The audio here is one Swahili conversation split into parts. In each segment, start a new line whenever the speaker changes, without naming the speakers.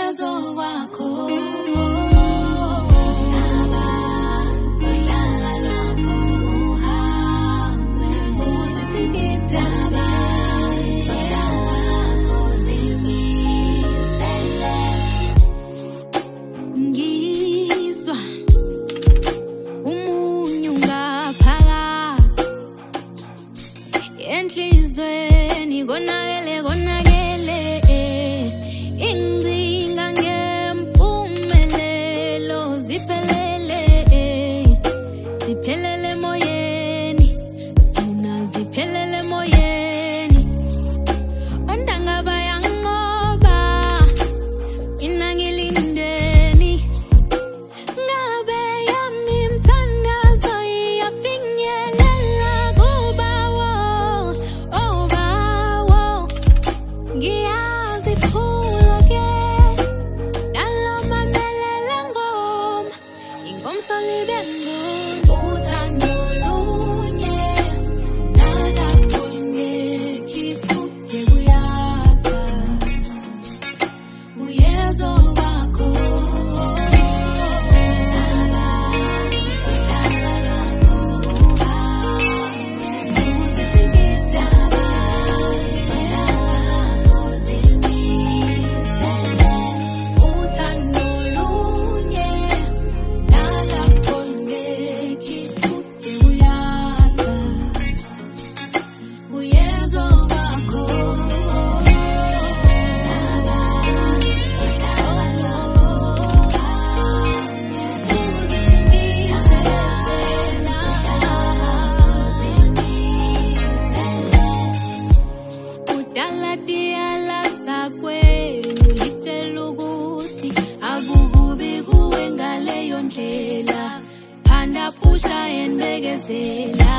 uyezo wakho enhlizweni konakele ingcinga ngempumelelo ziphelele moyeni sona ziphelele moyeni ondanga bayangoba mina ngilindeni ngabe yami mthandazo iyafinyelela kubawo ngiyazithula ke nalomamelela ngoma ingomsalibe ngcono uthando lunye nalapho ngekikude kuyasa uyezo wakho phanda pusha enbekezela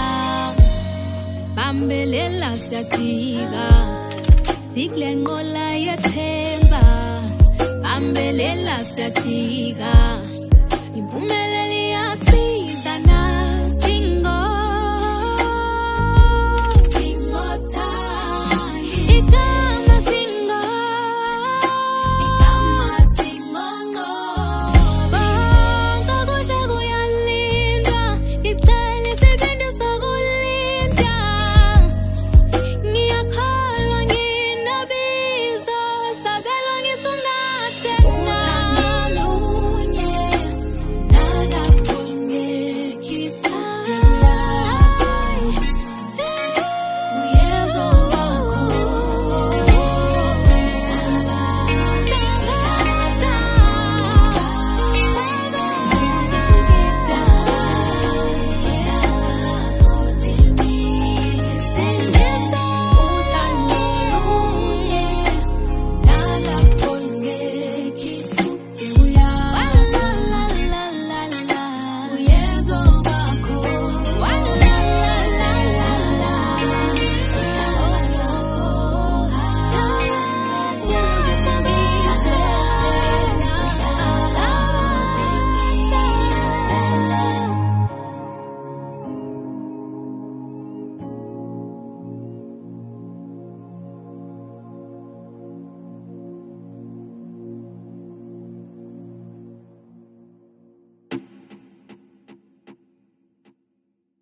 bambelela siyajika sikule nqola yethemba bambelela siyajika